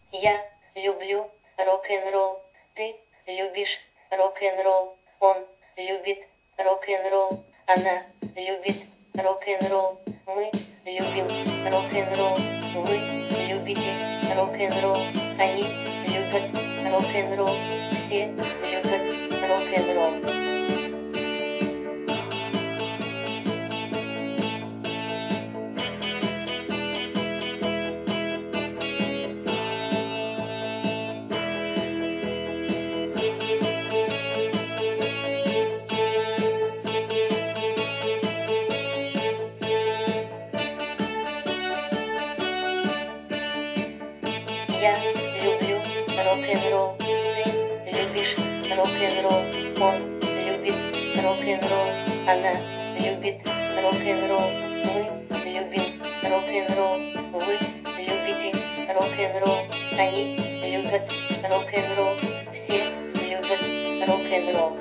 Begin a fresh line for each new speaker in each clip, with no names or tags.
Я люблю рок-н-ролл. Ты любишь рок-н-ролл. Он любит рок-н-ролл. Она любит рок-н-ролл. Мы любим рок-н-ролл. Вы любите рок-н-ролл. Они любят рок-н-ролл. Все любят рок-н-ролл. Я люблю рок-н-ролл. Ты любишь рок-н-ролл. Он любит рок-н-ролл. Она любит рок-н-ролл. Мы любим рок-н-ролл. Вы любите рок-н-ролл. Они любят рок-н-ролл. Все любят рок-н-ролл.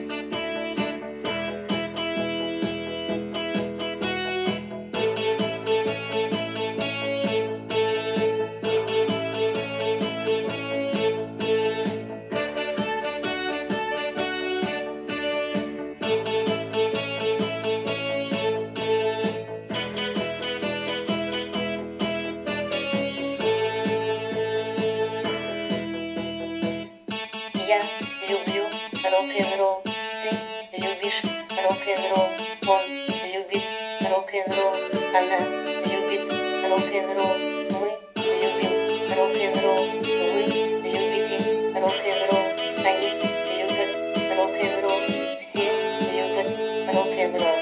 Я люблю рок-н-ролл. Ты любишь рок-н-ролл. Он любит рок-н-ролл. Она любит рок-н-ролл. Мы любим рок-н-ролл. Вы любите рок-н-ролл. Они любят рок-н-ролл. Все любят рок-н-ролл.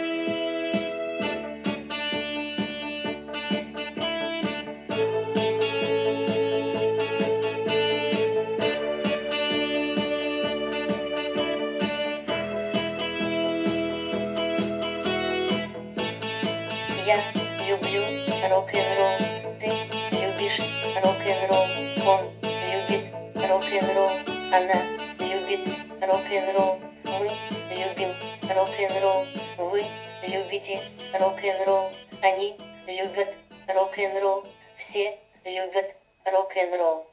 Я люблю рок-н-ролл. Ты любишь рок-н-ролл. Он любит рок-н-ролл. Она любит рок-н-ролл. Мы любим рок-н-ролл. Вы любите рок-н-ролл. Они любят рок-н-ролл. Все любят рок-н-ролл.